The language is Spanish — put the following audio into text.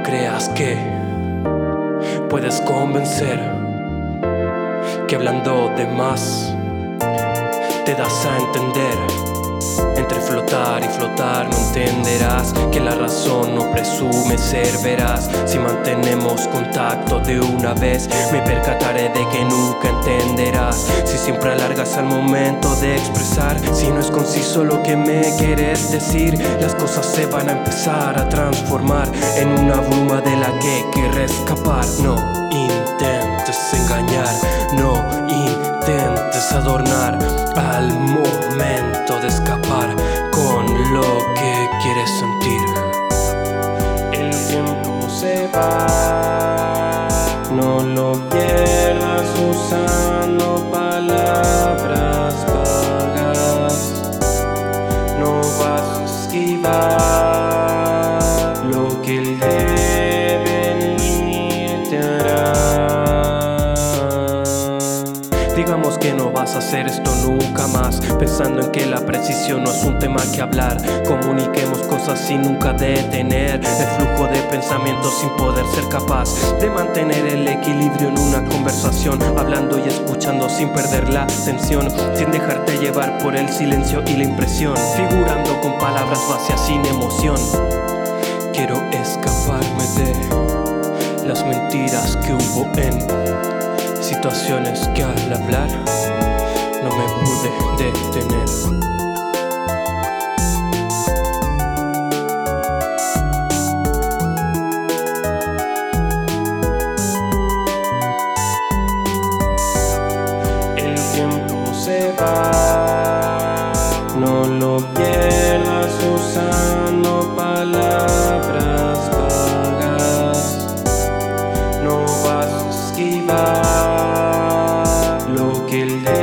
creas que puedes convencer, que hablando de más te das a entender. Entre flotar y flotar no entenderás que la razón no presume ser veraz. Si mantenemos contacto de una vez, me percataré de que nunca entenderás. Si siempre alargas al momento de expresar, si no es conciso lo que me quieres decir, las cosas se van a empezar a transformar en una bruma de la que quieres escapar. No intentes engañar, no intentes adornar al momento de escapar con lo que quieres sentir. El tiempo se va, no lo pierdas usando palabras vagas. No vas a esquivar lo que el devenir te hará. Digamos que no vas a hacer esto nunca más, pensando en que la precisión no es un tema que hablar. Comuniquemos cosas sin nunca detener el flujo de pensamientos, sin poder ser capaz de mantener el equilibrio en una conversación, hablando y escuchando sin perder la tensión, sin dejarte llevar por el silencio y la impresión, figurando con palabras vacías sin emoción. Quiero escaparme de las mentiras que hubo en situaciones que al hablar no me pude detener. El tiempo se va, no lo pierdas usando palabras vagas. No vas a esquivar lo que el